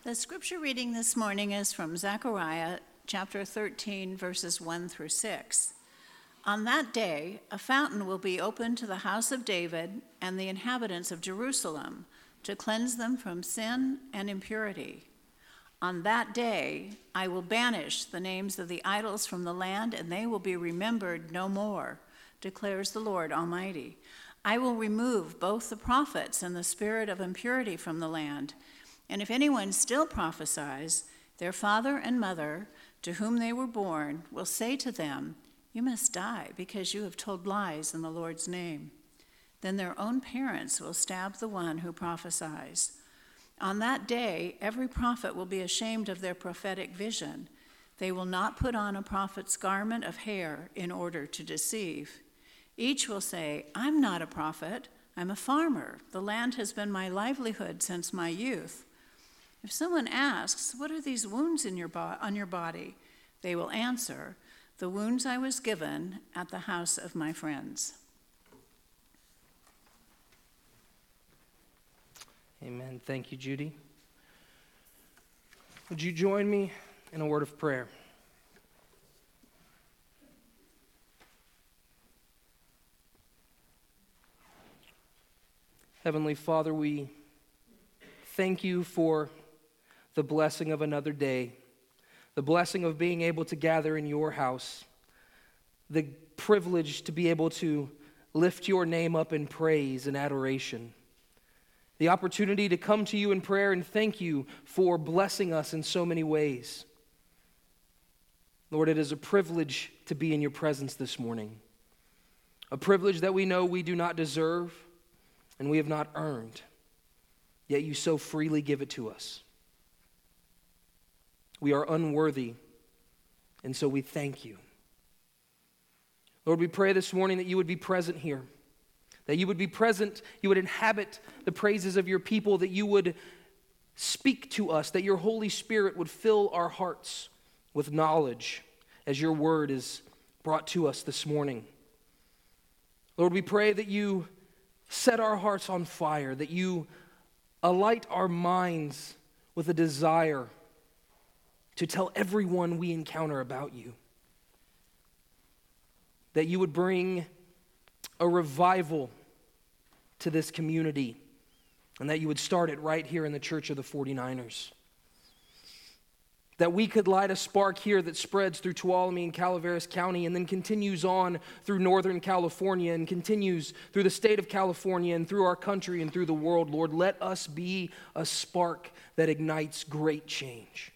The scripture reading this morning is from Zechariah chapter 13, verses 1 through 6. On that day, a fountain will be opened to the house of David and the inhabitants of Jerusalem to cleanse them from sin and impurity. On that day, I will banish the names of the idols from the land, and they will be remembered no more, declares the Lord Almighty. I will remove both the prophets and the spirit of impurity from the land. And if anyone still prophesies, their father and mother, to whom they were born, will say to them, "You must die because you have told lies in the Lord's name." Then their own parents will stab the one who prophesies. On that day, every prophet will be ashamed of their prophetic vision. They will not put on a prophet's garment of hair in order to deceive. Each will say, "I'm not a prophet. I'm a farmer. The land has been my livelihood since my youth." If someone asks, "What are these wounds on your body?" they will answer, "The wounds I was given at the house of my friends." Amen. Thank you, Judy. Would you join me in a word of prayer? Heavenly Father, we thank you for the blessing of another day, the blessing of being able to gather in your house, the privilege to be able to lift your name up in praise and adoration, the opportunity to come to you in prayer and thank you for blessing us in so many ways. Lord, it is a privilege to be in your presence this morning, a privilege that we know we do not deserve and we have not earned, yet you so freely give it to us. We are unworthy, and so we thank you. Lord, we pray this morning that you would be present here, that you would be present, you would inhabit the praises of your people, that you would speak to us, that your Holy Spirit would fill our hearts with knowledge as your word is brought to us this morning. Lord, we pray that you set our hearts on fire, that you alight our minds with a desire to tell everyone we encounter about you. That you would bring a revival to this community, and that you would start it right here in the Church of the 49ers. That we could light a spark here that spreads through Tuolumne and Calaveras County and then continues on through Northern California and continues through the state of California and through our country and through the world. Lord, let us be a spark that ignites great change.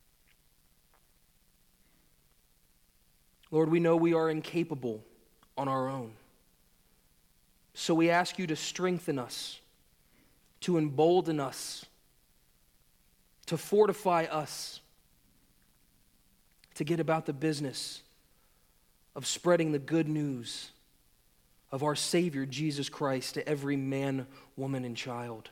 Lord, we know we are incapable on our own. So we ask you to strengthen us, to embolden us, to fortify us, to get about the business of spreading the good news of our Savior, Jesus Christ, to every man, woman, and child.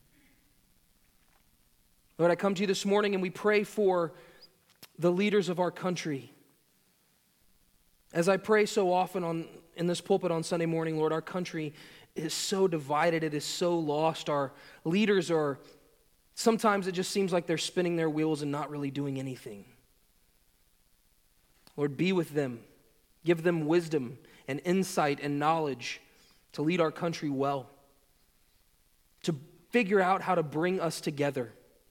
Lord, I come to you this morning and we pray for the leaders of our country. As I pray so often in this pulpit on Sunday morning, Lord, our country is so divided, it is so lost. Our leaders are, sometimes it just seems like they're spinning their wheels and not really doing anything. Lord, be with them. Give them wisdom and insight and knowledge to lead our country well, to figure out how to bring us together,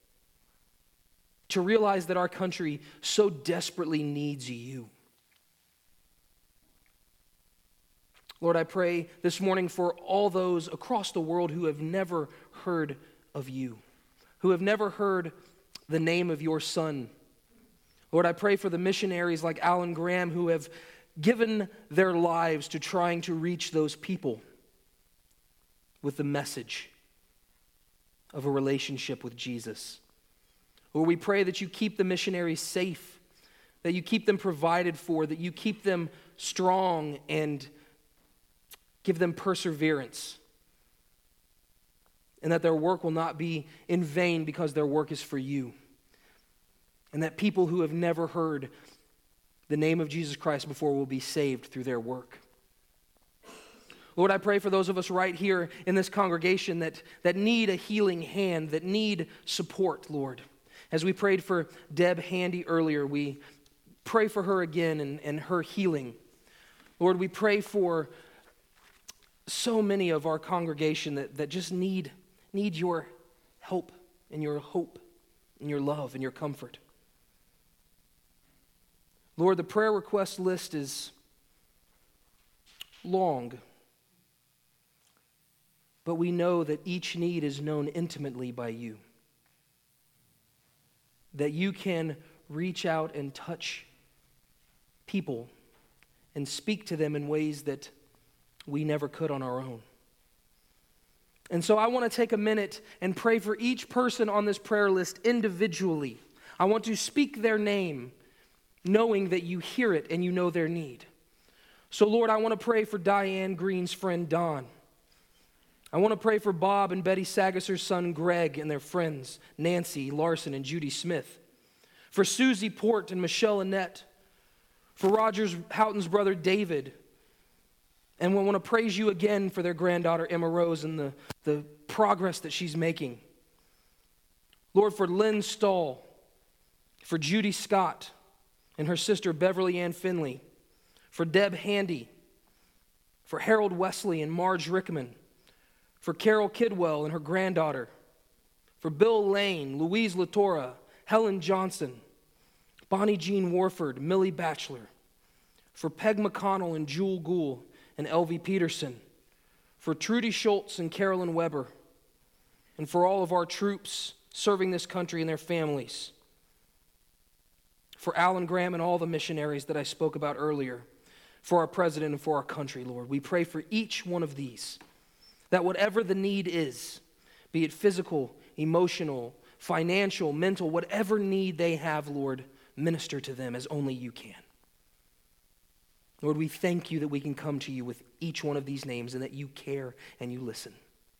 to realize that our country so desperately needs you. Lord, I pray this morning for all those across the world who have never heard of you, who have never heard the name of your Son. Lord, I pray for the missionaries like Alan Graham who have given their lives to trying to reach those people with the message of a relationship with Jesus. Lord, we pray that you keep the missionaries safe, that you keep them provided for, that you keep them strong and give them perseverance, and that their work will not be in vain because their work is for you. And that people who have never heard the name of Jesus Christ before will be saved through their work. Lord, I pray for those of us right here in this congregation that need a healing hand, that need support, Lord. As we prayed for Deb Handy earlier, we pray for her again and her healing. Lord, we pray for so many of our congregation that just need your help and your hope and your love and your comfort. Lord, the prayer request list is long, but we know that each need is known intimately by you. That you can reach out and touch people and speak to them in ways that we never could on our own. And so I want to take a minute and pray for each person on this prayer list individually. I want to speak their name, knowing that you hear it and you know their need. So Lord, I want to pray for Diane Green's friend Don. I want to pray for Bob and Betty Sagasser's son Greg and their friends Nancy Larson and Judy Smith. For Susie Port and Michelle Annette. For Rogers Houghton's brother David. And we want to praise you again for their granddaughter Emma Rose and the progress that she's making. Lord, for Lynn Stahl, for Judy Scott and her sister Beverly Ann Finley, for Deb Handy, for Harold Wesley and Marge Rickman, for Carol Kidwell and her granddaughter, for Bill Lane, Louise Latora, Helen Johnson, Bonnie Jean Warford, Millie Batchelor, for Peg McConnell and Jewel Gould and Elvie Peterson, for Trudy Schultz and Carolyn Weber, and for all of our troops serving this country and their families, for Alan Graham and all the missionaries that I spoke about earlier, for our president and for our country, Lord. We pray for each one of these, that whatever the need is, be it physical, emotional, financial, mental, whatever need they have, Lord, minister to them as only you can. Lord, we thank you that we can come to you with each one of these names and that you care and you listen.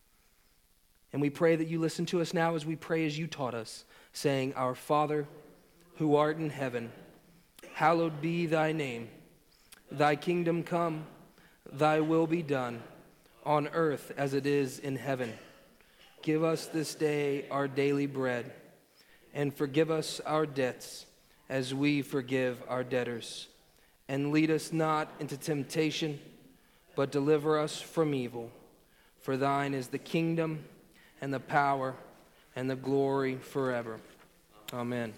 And we pray that you listen to us now as we pray as you taught us, saying, Our Father, who art in heaven, hallowed be thy name. Thy kingdom come, thy will be done, on earth as it is in heaven. Give us this day our daily bread, and forgive us our debts as we forgive our debtors. And lead us not into temptation, but deliver us from evil. For thine is the kingdom and the power and the glory forever. Amen.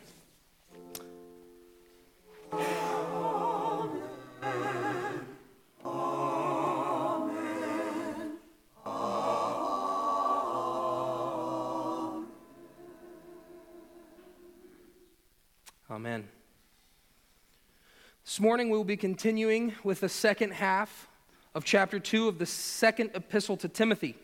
Amen. This morning we will be continuing with the second half of chapter 2 of the second epistle to Timothy.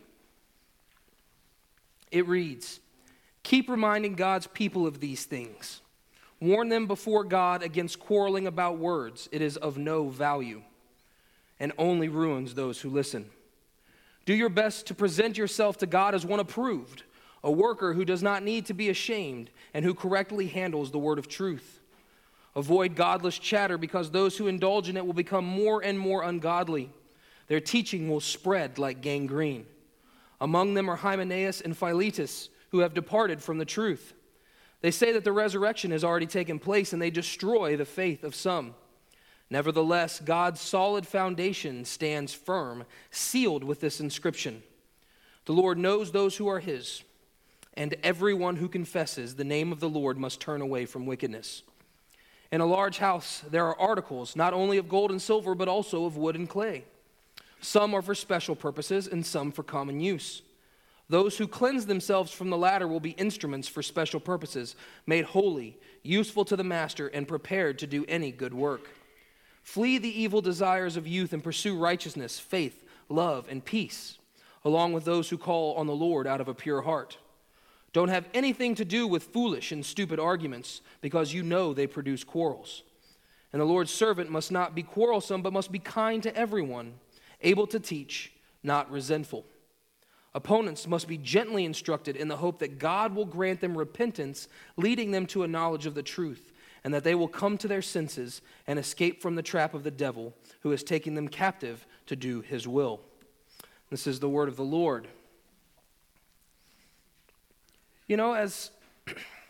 It reads, Keep reminding God's people of these things. Warn them before God against quarreling about words. It is of no value and only ruins those who listen. Do your best to present yourself to God as one approved, a worker who does not need to be ashamed and who correctly handles the word of truth. Avoid godless chatter because those who indulge in it will become more and more ungodly. Their teaching will spread like gangrene. Among them are Hymenaeus and Philetus, who have departed from the truth. They say that the resurrection has already taken place and they destroy the faith of some. Nevertheless, God's solid foundation stands firm, sealed with this inscription. The Lord knows those who are his, and everyone who confesses the name of the Lord must turn away from wickedness. In a large house, there are articles, not only of gold and silver, but also of wood and clay. Some are for special purposes, and some for common use. Those who cleanse themselves from the latter will be instruments for special purposes, made holy, useful to the master, and prepared to do any good work. Flee the evil desires of youth and pursue righteousness, faith, love, and peace, along with those who call on the Lord out of a pure heart. Don't have anything to do with foolish and stupid arguments, because you know they produce quarrels. And the Lord's servant must not be quarrelsome, but must be kind to everyone, able to teach, not resentful. Opponents must be gently instructed in the hope that God will grant them repentance, leading them to a knowledge of the truth, and that they will come to their senses and escape from the trap of the devil, who is taking them captive to do his will. This is the word of the Lord. You know, as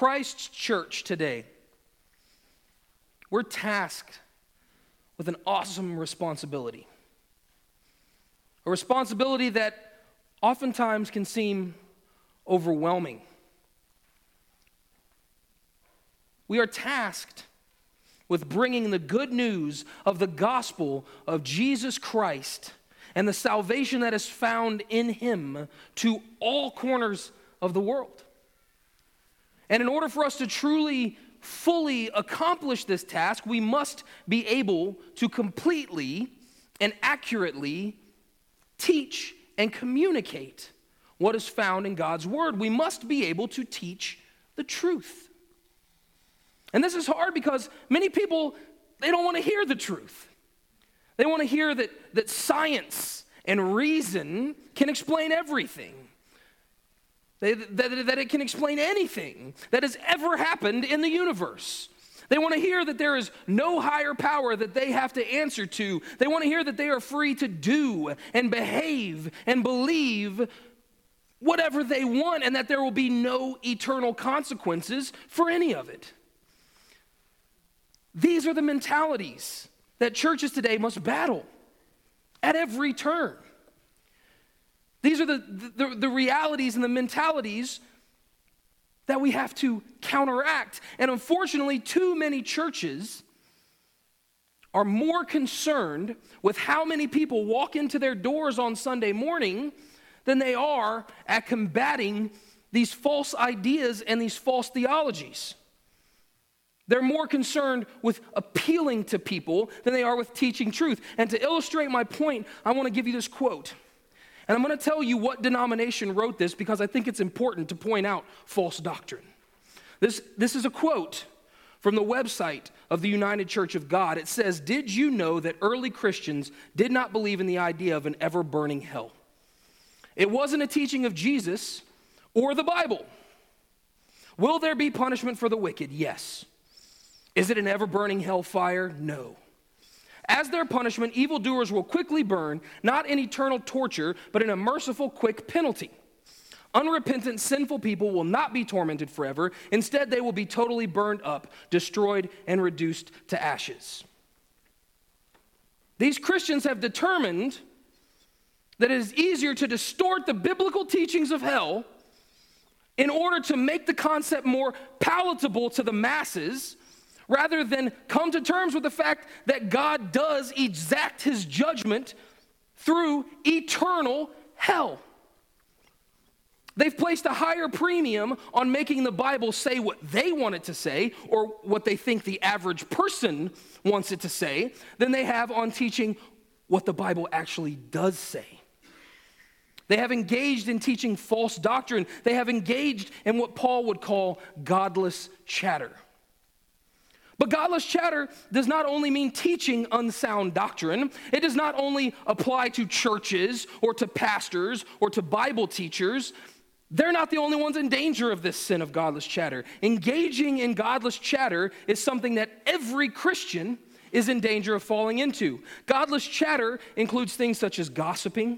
Christ's church today, we're tasked with an awesome responsibility. A responsibility that oftentimes can seem overwhelming. We are tasked with bringing the good news of the gospel of Jesus Christ and the salvation that is found in him to all corners of the world. And in order for us to truly, fully accomplish this task, we must be able to completely and accurately teach and communicate what is found in God's word. We must be able to teach the truth. And this is hard because many people, they don't want to hear the truth. They want to hear that science and reason can explain everything. That it can explain anything that has ever happened in the universe. They want to hear that there is no higher power that they have to answer to. They want to hear that they are free to do and behave and believe whatever they want and that there will be no eternal consequences for any of it. These are the mentalities that churches today must battle at every turn. These are the realities and the mentalities that we have to counteract. And unfortunately, too many churches are more concerned with how many people walk into their doors on Sunday morning than they are at combating these false ideas and these false theologies. They're more concerned with appealing to people than they are with teaching truth. And to illustrate my point, I want to give you this quote. And I'm going to tell you what denomination wrote this because I think it's important to point out false doctrine. This is a quote from the website of the United Church of God. It says, "Did you know that early Christians did not believe in the idea of an ever-burning hell? It wasn't a teaching of Jesus or the Bible. Will there be punishment for the wicked? Yes. Is it an ever-burning hellfire? No. As their punishment, evildoers will quickly burn, not in eternal torture, but in a merciful, quick penalty. Unrepentant, sinful people will not be tormented forever. Instead, they will be totally burned up, destroyed, and reduced to ashes." These Christians have determined that it is easier to distort the biblical teachings of hell in order to make the concept more palatable to the masses, rather than come to terms with the fact that God does exact his judgment through eternal hell. They've placed a higher premium on making the Bible say what they want it to say, or what they think the average person wants it to say, than they have on teaching what the Bible actually does say. They have engaged in teaching false doctrine. They have engaged in what Paul would call godless chatter. But godless chatter does not only mean teaching unsound doctrine. It does not only apply to churches or to pastors or to Bible teachers. They're not the only ones in danger of this sin of godless chatter. Engaging in godless chatter is something that every Christian is in danger of falling into. Godless chatter includes things such as gossiping,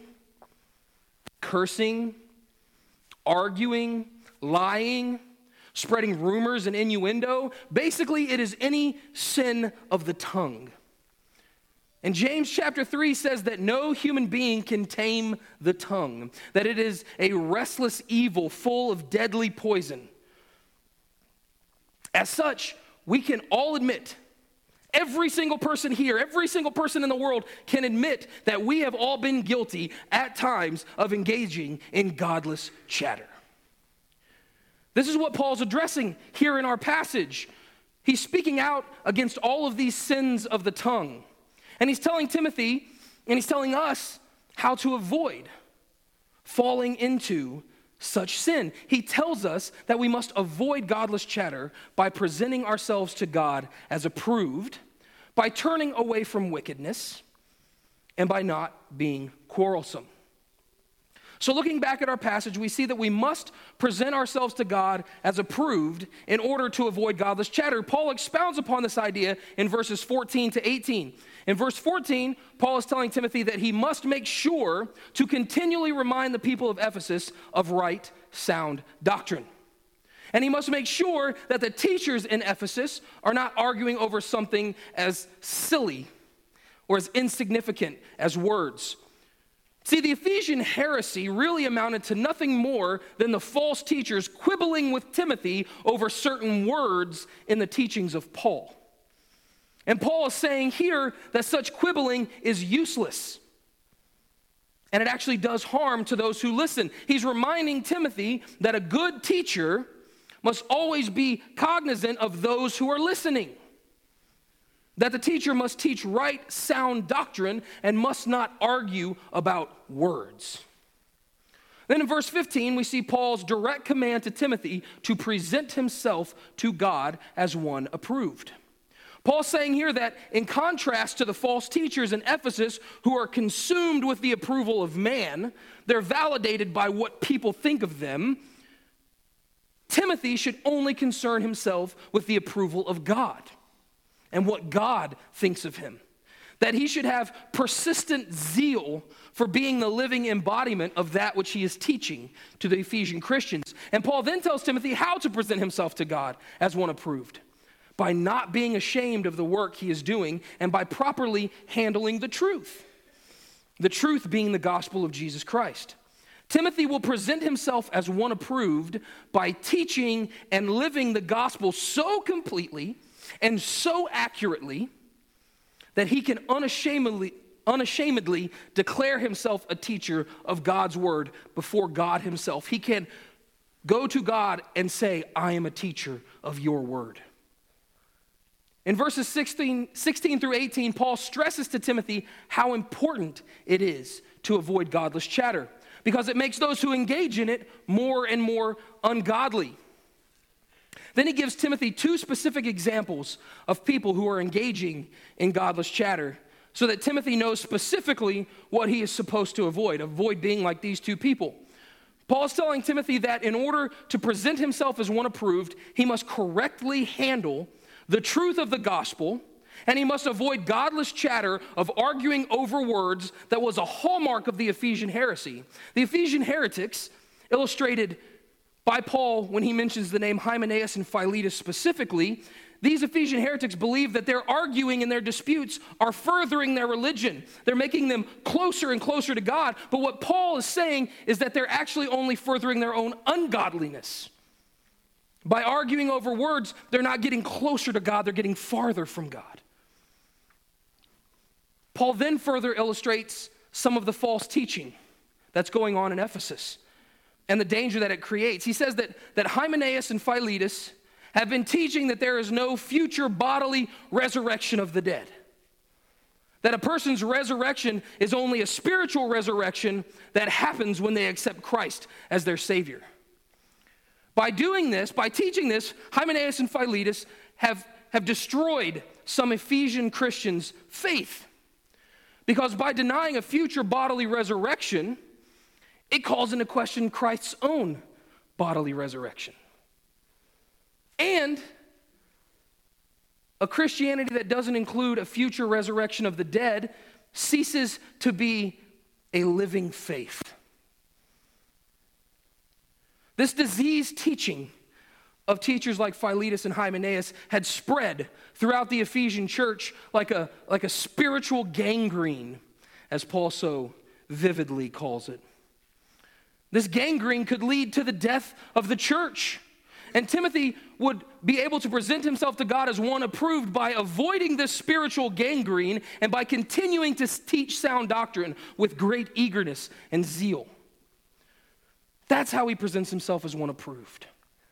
cursing, arguing, lying, spreading rumors and innuendo. Basically, it is any sin of the tongue. And James chapter 3 says that no human being can tame the tongue, that it is a restless evil full of deadly poison. As such, we can all admit, every single person here, every single person in the world can admit that we have all been guilty at times of engaging in godless chatter. This is what Paul's addressing here in our passage. He's speaking out against all of these sins of the tongue. And he's telling Timothy, and he's telling us how to avoid falling into such sin. He tells us that we must avoid godless chatter by presenting ourselves to God as approved, by turning away from wickedness, and by not being quarrelsome. So looking back at our passage, we see that we must present ourselves to God as approved in order to avoid godless chatter. Paul expounds upon this idea in verses 14 to 18. In verse 14, Paul is telling Timothy that he must make sure to continually remind the people of Ephesus of right, sound doctrine. And he must make sure that the teachers in Ephesus are not arguing over something as silly or as insignificant as words. See, the Ephesian heresy really amounted to nothing more than the false teachers quibbling with Timothy over certain words in the teachings of Paul. And Paul is saying here that such quibbling is useless. And it actually does harm to those who listen. He's reminding Timothy that a good teacher must always be cognizant of those who are listening. That the teacher must teach right, sound doctrine and must not argue about words. Then in verse 15, we see Paul's direct command to Timothy to present himself to God as one approved. Paul's saying here that in contrast to the false teachers in Ephesus who are consumed with the approval of man, they're validated by what people think of them, Timothy should only concern himself with the approval of God and what God thinks of him. That he should have persistent zeal for being the living embodiment of that which he is teaching to the Ephesian Christians. And Paul then tells Timothy how to present himself to God as one approved. By not being ashamed of the work he is doing and by properly handling the truth. The truth being the gospel of Jesus Christ. Timothy will present himself as one approved by teaching and living the gospel so completely and so accurately that he can unashamedly declare himself a teacher of God's word before God himself. He can go to God and say, I am a teacher of your word. In verses 16 through 18, Paul stresses to Timothy how important it is to avoid godless chatter, because it makes those who engage in it more and more ungodly. Then he gives Timothy two specific examples of people who are engaging in godless chatter so that Timothy knows specifically what he is supposed to avoid being like these two people. Paul's telling Timothy that in order to present himself as one approved, he must correctly handle the truth of the gospel, and he must avoid godless chatter of arguing over words that was a hallmark of the Ephesian heresy. The Ephesian heretics, illustrated by Paul when he mentions the name Hymenaeus and Philetus specifically, these Ephesian heretics believe that their arguing and their disputes are furthering their religion. They're making them closer and closer to God. But what Paul is saying is that they're actually only furthering their own ungodliness. By arguing over words, they're not getting closer to God, they're getting farther from God. Paul then further illustrates some of the false teaching that's going on in Ephesus and the danger that it creates. He says that Hymenaeus and Philetus have been teaching that there is no future bodily resurrection of the dead. That a person's resurrection is only a spiritual resurrection that happens when they accept Christ as their Savior. By doing this, by teaching this, Hymenaeus and Philetus have destroyed some Ephesian Christians' faith. Because by denying a future bodily resurrection, it calls into question Christ's own bodily resurrection. And a Christianity that doesn't include a future resurrection of the dead ceases to be a living faith. This diseased teaching of teachers like Philetus and Hymenaeus had spread throughout the Ephesian church like a spiritual gangrene, as Paul so vividly calls it. This gangrene could lead to the death of the church. And Timothy would be able to present himself to God as one approved by avoiding this spiritual gangrene and by continuing to teach sound doctrine with great eagerness and zeal. That's how he presents himself as one approved.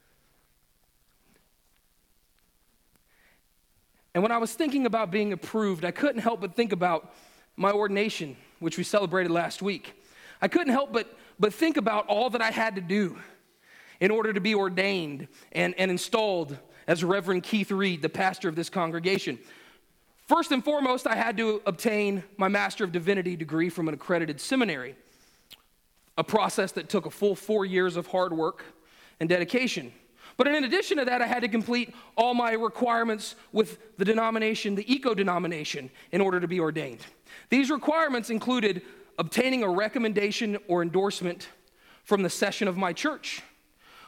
And when I was thinking about being approved, I couldn't help but think about my ordination, which we celebrated last week. I couldn't help but think about all that I had to do in order to be ordained and installed as Reverend Keith Reed, the pastor of this congregation. First and foremost, I had to obtain my Master of Divinity degree from an accredited seminary, a process that took a full 4 years of hard work and dedication. But in addition to that, I had to complete all my requirements with the denomination, the eco-denomination, in order to be ordained. These requirements included obtaining a recommendation or endorsement from the session of my church,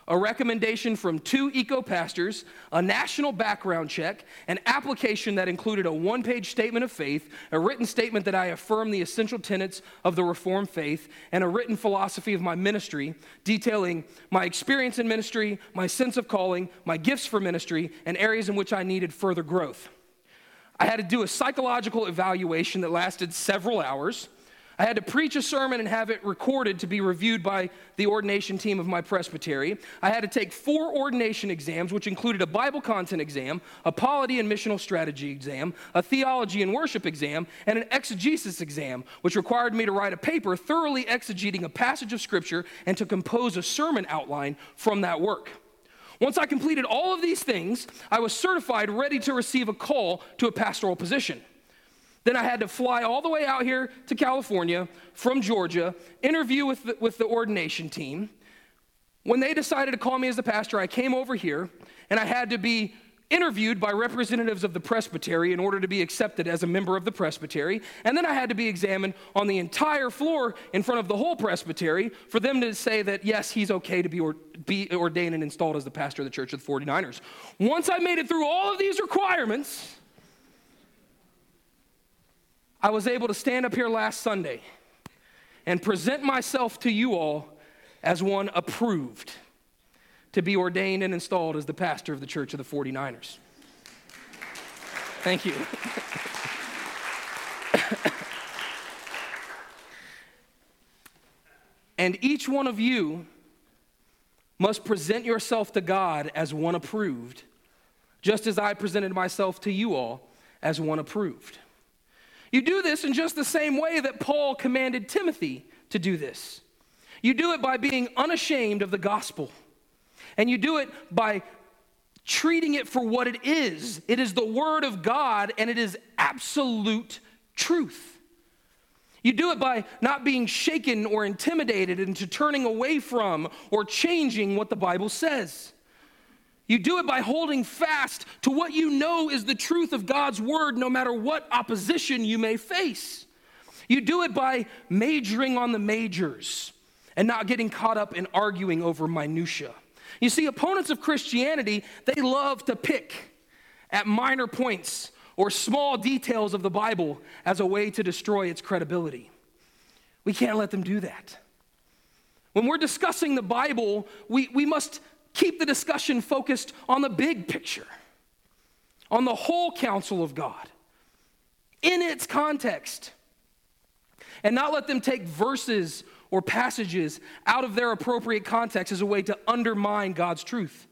a recommendation from 2 eco-pastors, a national background check, an application that included a 1-page statement of faith, a written statement that I affirm the essential tenets of the Reformed faith, and a written philosophy of my ministry detailing my experience in ministry, my sense of calling, my gifts for ministry, and areas in which I needed further growth. I had to do a psychological evaluation that lasted several hours. I had to preach a sermon and have it recorded to be reviewed by the ordination team of my presbytery. I had to take 4 ordination exams, which included a Bible content exam, a polity and missional strategy exam, a theology and worship exam, and an exegesis exam, which required me to write a paper thoroughly exegeting a passage of Scripture and to compose a sermon outline from that work. Once I completed all of these things, I was certified, ready to receive a call to a pastoral position. Then I had to fly all the way out here to California from Georgia, interview with the ordination team. When they decided to call me as the pastor, I came over here, and I had to be interviewed by representatives of the presbytery in order to be accepted as a member of the presbytery. And then I had to be examined on the entire floor in front of the whole presbytery for them to say that, yes, he's okay to be ordained and installed as the pastor of the Church of the 49ers. Once I made it through all of these requirements, I was able to stand up here last Sunday and present myself to you all as one approved to be ordained and installed as the pastor of the Church of the 49ers. Thank you. And each one of you must present yourself to God as one approved, just as I presented myself to you all as one approved. You do this in just the same way that Paul commanded Timothy to do this. You do it by being unashamed of the gospel. And you do it by treating it for what it is. It is the word of God, and it is absolute truth. You do it by not being shaken or intimidated into turning away from or changing what the Bible says. You do it by holding fast to what you know is the truth of God's word, no matter what opposition you may face. You do it by majoring on the majors and not getting caught up in arguing over minutia. You see, opponents of Christianity, they love to pick at minor points or small details of the Bible as a way to destroy its credibility. We can't let them do that. When we're discussing the Bible, we must keep the discussion focused on the big picture, on the whole counsel of God, in its context, and not let them take verses or passages out of their appropriate context as a way to undermine God's truth.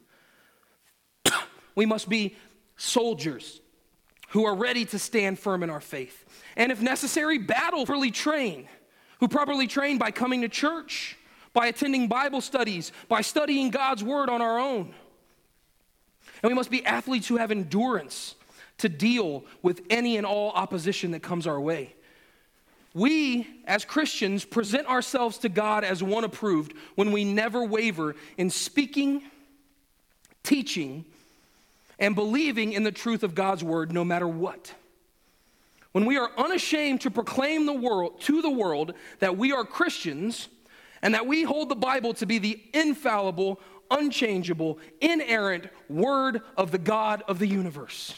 We must be soldiers who are ready to stand firm in our faith, and if necessary, properly train, who properly train by coming to church, by attending Bible studies, by studying God's word on our own. And we must be athletes who have endurance to deal with any and all opposition that comes our way. We, as Christians, present ourselves to God as one approved when we never waver in speaking, teaching, and believing in the truth of God's word no matter what. When we are unashamed to proclaim to the world that we are Christians and that we hold the Bible to be the infallible, unchangeable, inerrant word of the God of the universe.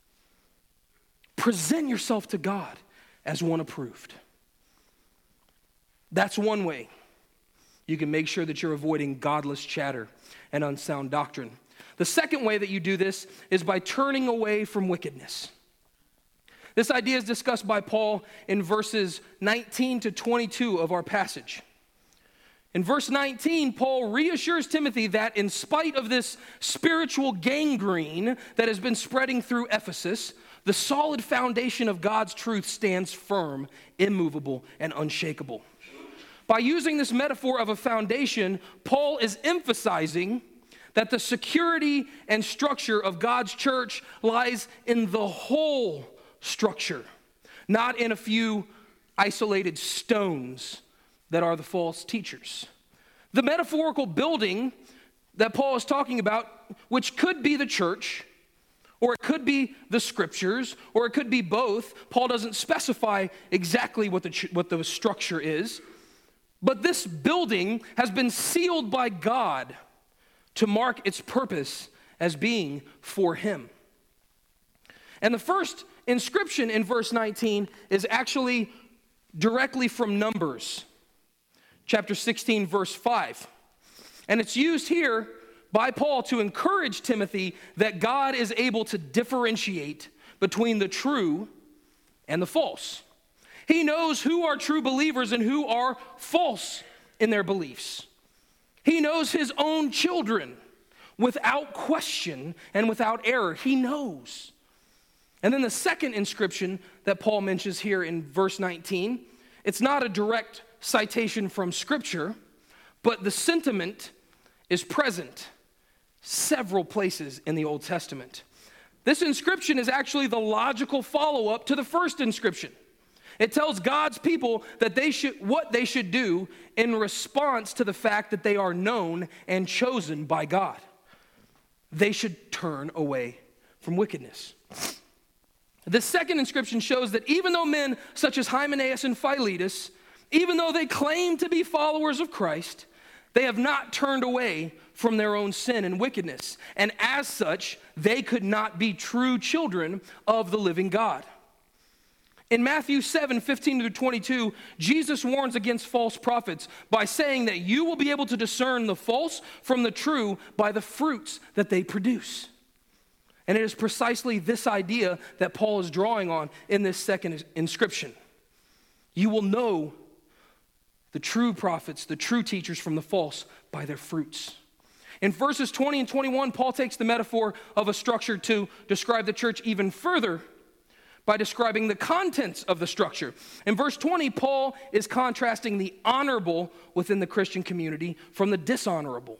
Present yourself to God as one approved. That's one way you can make sure that you're avoiding godless chatter and unsound doctrine. The second way that you do this is by turning away from wickedness. This idea is discussed by Paul in verses 19 to 22 of our passage. In verse 19, Paul reassures Timothy that in spite of this spiritual gangrene that has been spreading through Ephesus, the solid foundation of God's truth stands firm, immovable, and unshakable. By using this metaphor of a foundation, Paul is emphasizing that the security and structure of God's church lies in the whole structure, not in a few isolated stones that are the false teachers. The metaphorical building that Paul is talking about, which could be the church, or it could be the scriptures, or it could be both. Paul doesn't specify exactly what the structure is, but this building has been sealed by God to mark its purpose as being for him. And the first inscription in verse 19 is actually directly from Numbers, chapter 16, verse 5. And it's used here by Paul to encourage Timothy that God is able to differentiate between the true and the false. He knows who are true believers and who are false in their beliefs. He knows his own children without question and without error. He knows. And then the second inscription that Paul mentions here in verse 19, it's not a direct citation from Scripture, but the sentiment is present several places in the Old Testament. This inscription is actually the logical follow-up to the first inscription. It tells God's people that what they should do in response to the fact that they are known and chosen by God. They should turn away from wickedness. The second inscription shows that even though men such as Hymenaeus and Philetus, even though they claim to be followers of Christ, they have not turned away from their own sin and wickedness. And as such, they could not be true children of the living God. In Matthew 7, 15 through 22, Jesus warns against false prophets by saying that you will be able to discern the false from the true by the fruits that they produce. And it is precisely this idea that Paul is drawing on in this second inscription. You will know the true prophets, the true teachers from the false by their fruits. In verses 20 and 21, Paul takes the metaphor of a structure to describe the church even further by describing the contents of the structure. In verse 20, Paul is contrasting the honorable within the Christian community from the dishonorable.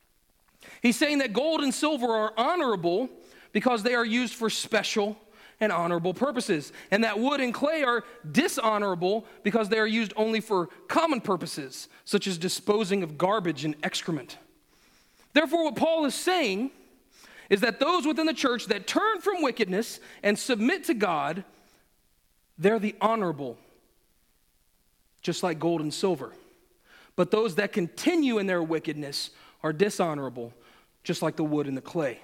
He's saying that gold and silver are honorable because they are used for special and honorable purposes, and that wood and clay are dishonorable because they are used only for common purposes, such as disposing of garbage and excrement. Therefore, what Paul is saying is that those within the church that turn from wickedness and submit to God, they're the honorable, just like gold and silver. But those that continue in their wickedness are dishonorable, just like the wood and the clay.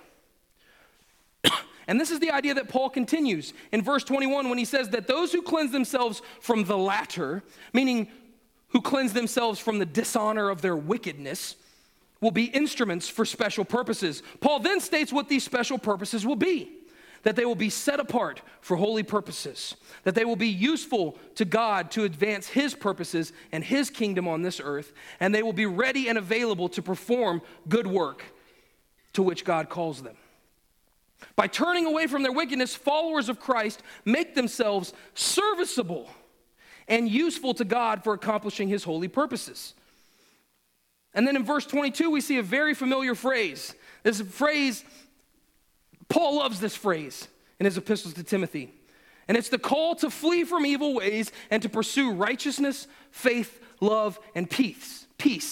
And this is the idea that Paul continues in verse 21 when he says that those who cleanse themselves from the latter, meaning who cleanse themselves from the dishonor of their wickedness, will be instruments for special purposes. Paul then states what these special purposes will be. That they will be set apart for holy purposes. That they will be useful to God to advance his purposes and his kingdom on this earth. And they will be ready and available to perform good work to which God calls them. By turning away from their wickedness, followers of Christ make themselves serviceable and useful to God for accomplishing his holy purposes. And then in verse 22, we see a very familiar phrase. This phrase, Paul loves this phrase in his epistles to Timothy. And it's the call to flee from evil ways and to pursue righteousness, faith, love, and peace.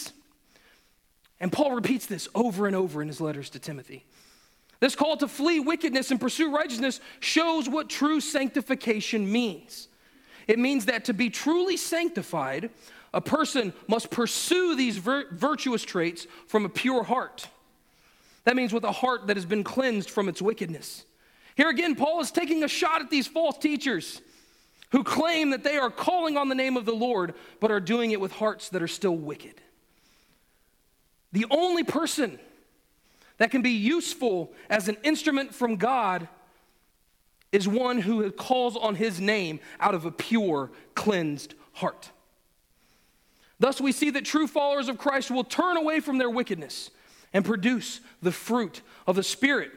And Paul repeats this over and over in his letters to Timothy. This call to flee wickedness and pursue righteousness shows what true sanctification means. It means that to be truly sanctified, a person must pursue these virtuous traits from a pure heart. That means with a heart that has been cleansed from its wickedness. Here again, Paul is taking a shot at these false teachers who claim that they are calling on the name of the Lord, but are doing it with hearts that are still wicked. The only person that can be useful as an instrument from God is one who calls on his name out of a pure, cleansed heart. Thus, we see that true followers of Christ will turn away from their wickedness and produce the fruit of the Spirit.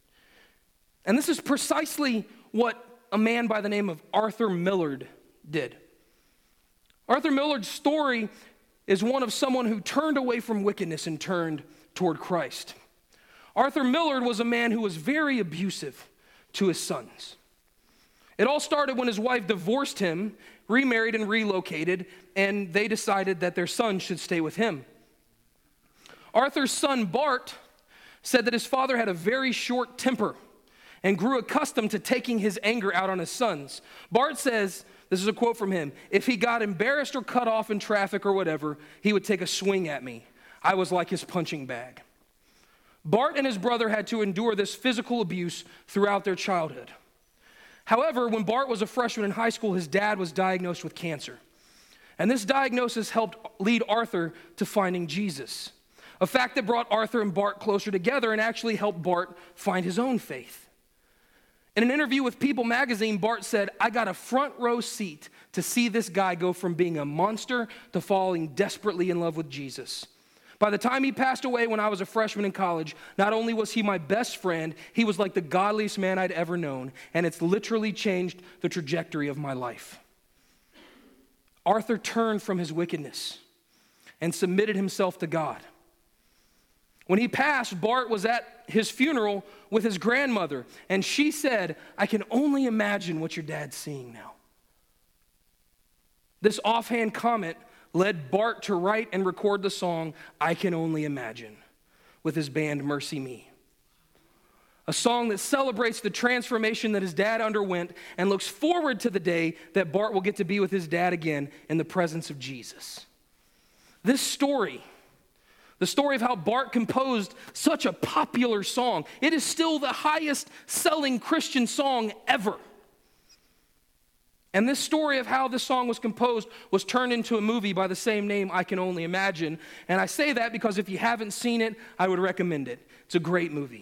And this is precisely what a man by the name of Arthur Millard did. Arthur Millard's story is one of someone who turned away from wickedness and turned toward Christ. Arthur Millard was a man who was very abusive to his sons. It all started when his wife divorced him, remarried and relocated, and they decided that their son should stay with him. Arthur's son, Bart, said that his father had a very short temper and grew accustomed to taking his anger out on his sons. Bart says, this is a quote from him, if he got embarrassed or cut off in traffic or whatever, he would take a swing at me. I was like his punching bag. Bart and his brother had to endure this physical abuse throughout their childhood. However, when Bart was a freshman in high school, his dad was diagnosed with cancer. And this diagnosis helped lead Arthur to finding Jesus, a fact that brought Arthur and Bart closer together and actually helped Bart find his own faith. In an interview with People magazine, Bart said, "I got a front row seat to see this guy go from being a monster to falling desperately in love with Jesus. By the time he passed away when I was a freshman in college, not only was he my best friend, he was like the godliest man I'd ever known, and it's literally changed the trajectory of my life." Arthur turned from his wickedness and submitted himself to God. When he passed, Bart was at his funeral with his grandmother, and she said, "I can only imagine what your dad's seeing now." This offhand comment led Bart to write and record the song, "I Can Only Imagine," with his band Mercy Me. A song that celebrates the transformation that his dad underwent and looks forward to the day that Bart will get to be with his dad again in the presence of Jesus. This story, the story of how Bart composed such a popular song, it is still the highest selling Christian song ever. And this story of how this song was composed was turned into a movie by the same name, I Can Only Imagine. And I say that because if you haven't seen it, I would recommend it. It's a great movie.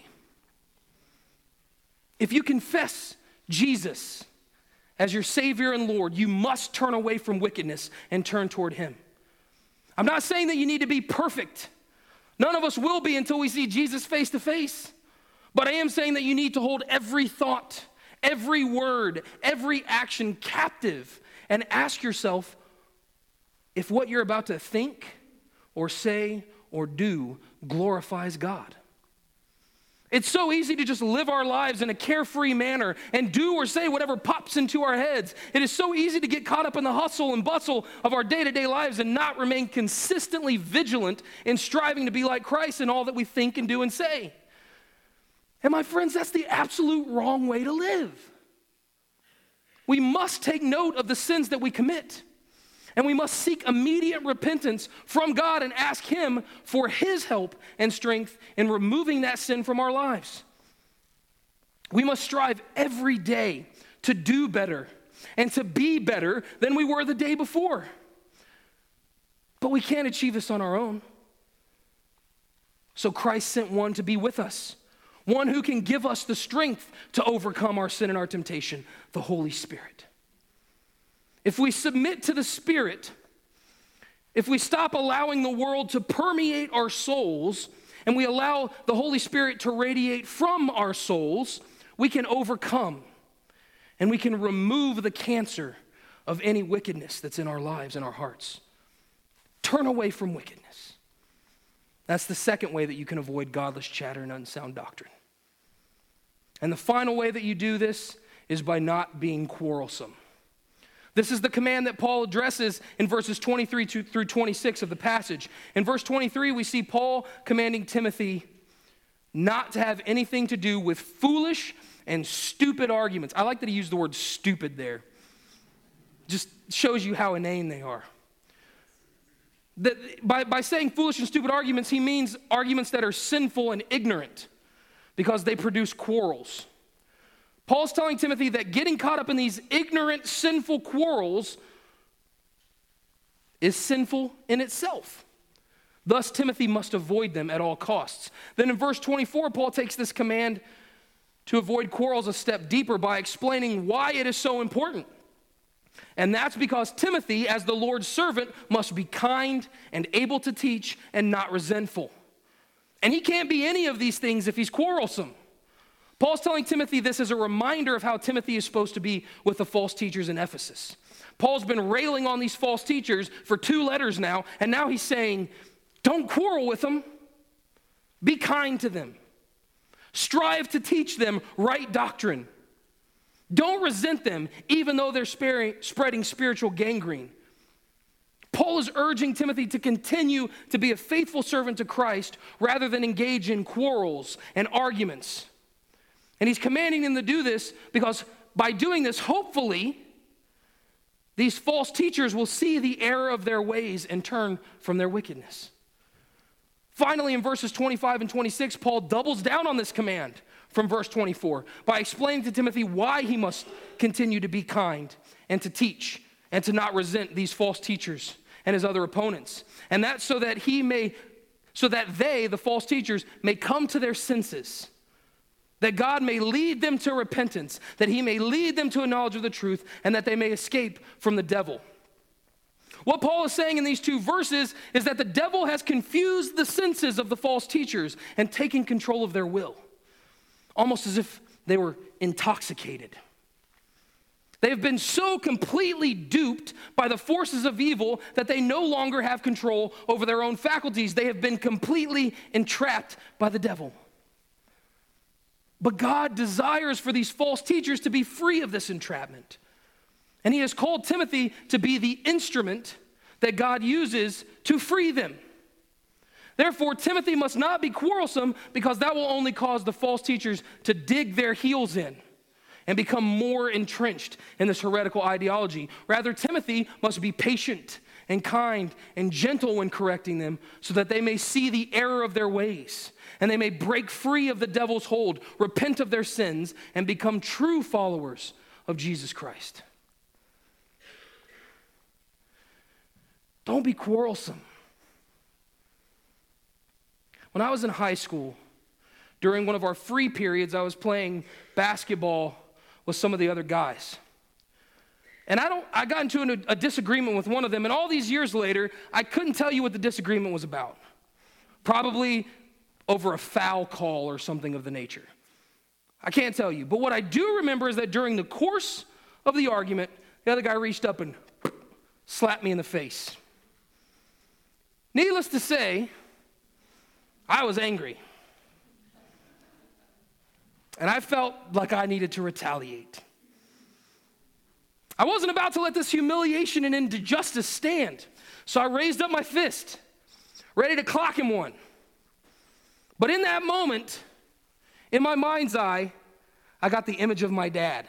If you confess Jesus as your Savior and Lord, you must turn away from wickedness and turn toward Him. I'm not saying that you need to be perfect. None of us will be until we see Jesus face to face. But I am saying that you need to hold every thought, every word, every action captive and ask yourself if what you're about to think or say or do glorifies God. It's so easy to just live our lives in a carefree manner and do or say whatever pops into our heads. It is so easy to get caught up in the hustle and bustle of our day-to-day lives and not remain consistently vigilant in striving to be like Christ in all that we think and do and say. And my friends, that's the absolute wrong way to live. We must take note of the sins that we commit. And we must seek immediate repentance from God and ask Him for His help and strength in removing that sin from our lives. We must strive every day to do better and to be better than we were the day before. But we can't achieve this on our own. So Christ sent one to be with us, one who can give us the strength to overcome our sin and our temptation, the Holy Spirit. If we submit to the Spirit, if we stop allowing the world to permeate our souls, and we allow the Holy Spirit to radiate from our souls, we can overcome and we can remove the cancer of any wickedness that's in our lives and our hearts. Turn away from wickedness. That's the second way that you can avoid godless chatter and unsound doctrine. And the final way that you do this is by not being quarrelsome. This is the command that Paul addresses in verses 23 through 26 of the passage. In verse 23, we see Paul commanding Timothy not to have anything to do with foolish and stupid arguments. I like that he used the word stupid there. Just shows you how inane they are. By saying foolish and stupid arguments, he means arguments that are sinful and ignorant because they produce quarrels. Paul's telling Timothy that getting caught up in these ignorant, sinful quarrels is sinful in itself. Thus, Timothy must avoid them at all costs. Then in verse 24, Paul takes this command to avoid quarrels a step deeper by explaining why it is so important. And that's because Timothy, as the Lord's servant, must be kind and able to teach and not resentful. And he can't be any of these things if he's quarrelsome. Paul's telling Timothy this as a reminder of how Timothy is supposed to be with the false teachers in Ephesus. Paul's been railing on these false teachers for 2 letters now, and now he's saying, don't quarrel with them. Be kind to them. Strive to teach them right doctrine. Don't resent them, even though they're spreading spiritual gangrene. Paul is urging Timothy to continue to be a faithful servant to Christ rather than engage in quarrels and arguments. And he's commanding them to do this because by doing this, hopefully, these false teachers will see the error of their ways and turn from their wickedness. Finally, in verses 25 and 26, Paul doubles down on this command from verse 24 by explaining to Timothy why he must continue to be kind and to teach and to not resent these false teachers and his other opponents. And that's so that they, the false teachers, may come to their senses, that God may lead them to repentance, that he may lead them to a knowledge of the truth, and that they may escape from the devil. What Paul is saying in these two verses is that the devil has confused the senses of the false teachers and taken control of their will, almost as if they were intoxicated. They have been so completely duped by the forces of evil that they no longer have control over their own faculties. They have been completely entrapped by the devil. But God desires for these false teachers to be free of this entrapment. And he has called Timothy to be the instrument that God uses to free them. Therefore, Timothy must not be quarrelsome, because that will only cause the false teachers to dig their heels in and become more entrenched in this heretical ideology. Rather, Timothy must be patient and kind and gentle when correcting them, so that they may see the error of their ways and they may break free of the devil's hold, repent of their sins, and become true followers of Jesus Christ. Don't be quarrelsome. When I was in high school, during one of our free periods, I was playing basketball with some of the other guys. And I got into a disagreement with one of them, and all these years later, I couldn't tell you what the disagreement was about. Probably over a foul call or something of the nature. I can't tell you. But what I do remember is that during the course of the argument, the other guy reached up and slapped me in the face. Needless to say, I was angry. And I felt like I needed to retaliate. I wasn't about to let this humiliation and injustice stand. So I raised up my fist, ready to clock him one. But in that moment, in my mind's eye, I got the image of my dad.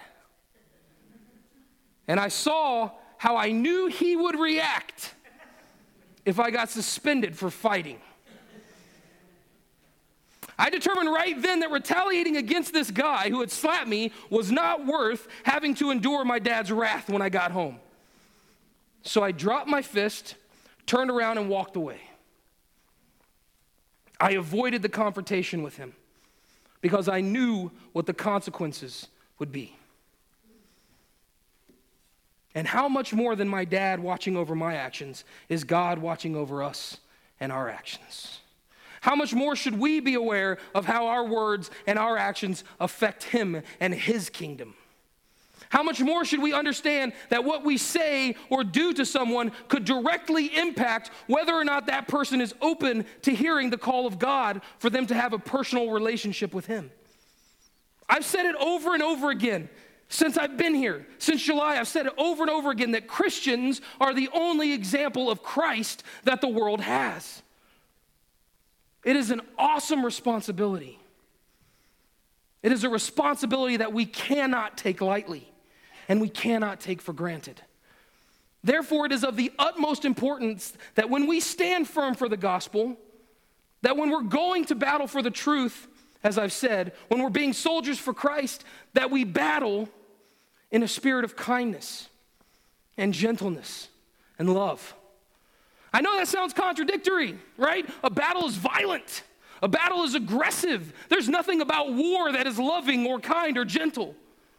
And I saw how I knew he would react if I got suspended for fighting. I determined right then that retaliating against this guy who had slapped me was not worth having to endure my dad's wrath when I got home. So I dropped my fist, turned around, and walked away. I avoided the confrontation with him because I knew what the consequences would be. And how much more than my dad watching over my actions is God watching over us and our actions? How much more should we be aware of how our words and our actions affect him and his kingdom? How much more should we understand that what we say or do to someone could directly impact whether or not that person is open to hearing the call of God for them to have a personal relationship with him? I've said it over and over again since I've been here. Since July, I've said it over and over again that Christians are the only example of Christ that the world has. It is an awesome responsibility. It is a responsibility that we cannot take lightly and we cannot take for granted. Therefore, it is of the utmost importance that when we stand firm for the gospel, that when we're going to battle for the truth, as I've said, when we're being soldiers for Christ, that we battle in a spirit of kindness and gentleness and love. I know that sounds contradictory, right? A battle is violent. A battle is aggressive. There's nothing about war that is loving or kind or gentle.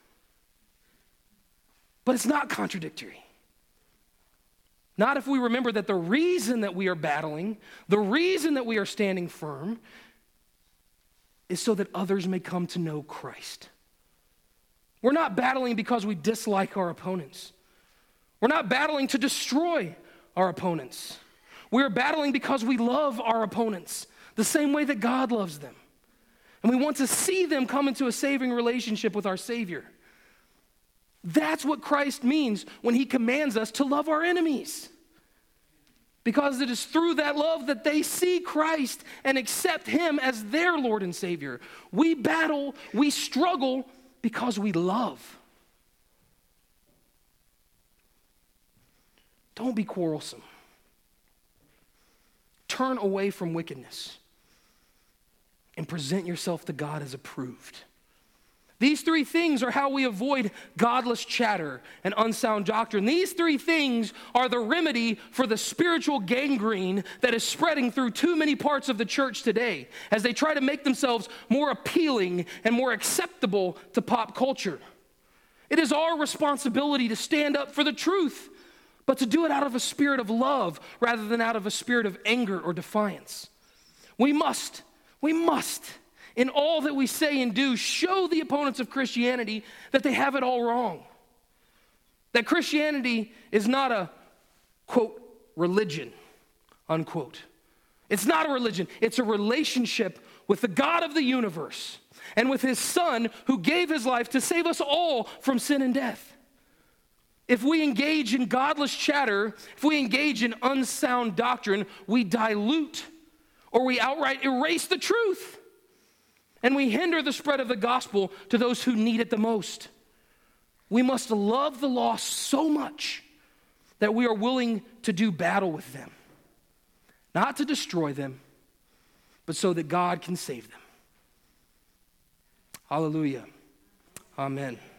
But it's not contradictory. Not if we remember that the reason that we are battling, the reason that we are standing firm, is so that others may come to know Christ. We're not battling because we dislike our opponents. We're not battling to destroy our opponents. We're battling because we love our opponents the same way that God loves them. And we want to see them come into a saving relationship with our Savior. That's what Christ means when he commands us to love our enemies. Because it is through that love that they see Christ and accept him as their Lord and Savior. We battle, we struggle because we love. Don't be quarrelsome. Turn away from wickedness and present yourself to God as approved. These three things are how we avoid godless chatter and unsound doctrine. These three things are the remedy for the spiritual gangrene that is spreading through too many parts of the church today as they try to make themselves more appealing and more acceptable to pop culture. It is our responsibility to stand up for the truth, but to do it out of a spirit of love rather than out of a spirit of anger or defiance. We must, in all that we say and do, show the opponents of Christianity that they have it all wrong. That Christianity is not a, quote, religion, unquote. It's not a religion. It's a relationship with the God of the universe and with his Son who gave his life to save us all from sin and death. If we engage in godless chatter, if we engage in unsound doctrine, we dilute or we outright erase the truth. And we hinder the spread of the gospel to those who need it the most. We must love the lost so much that we are willing to do battle with them. Not to destroy them, but so that God can save them. Hallelujah. Amen.